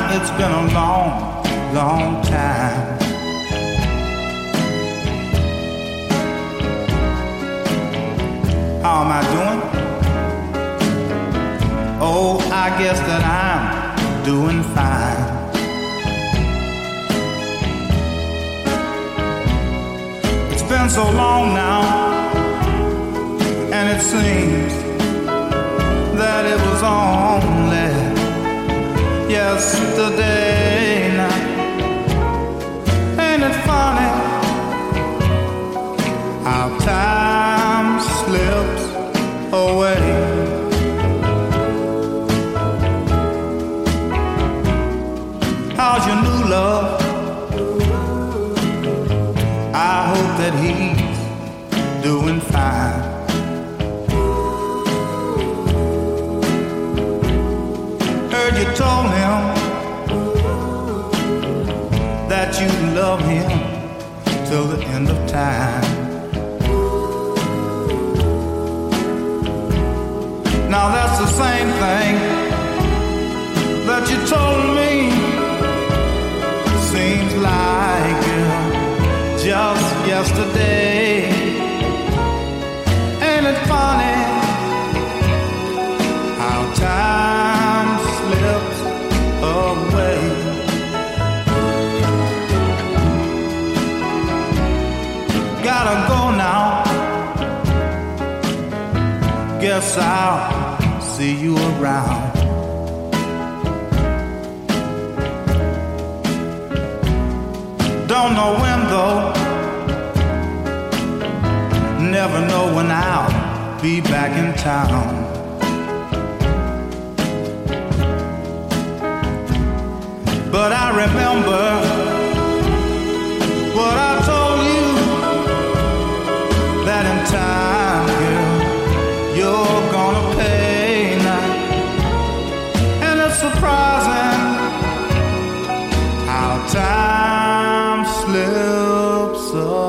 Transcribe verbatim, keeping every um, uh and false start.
it's been a long, long time. How am I doing? Oh, I guess that I'm doing fine. It's been so long now, and it seems that it was only yesterday night. Ain't it funny how time slips away? How's your new love? I hope that he's doing fine. Heard you told him that you love him till the end of time. Now that's the same thing that you told me. Seems like uh, just yesterday. Ain't it funny how time slips away? Gotta go now. Guess I'll see you around. Don't know when though. Never know when I'll be back in town. But I remember what I told you, that in time, girl, you're gonna pay now. And it's surprising how time slips away.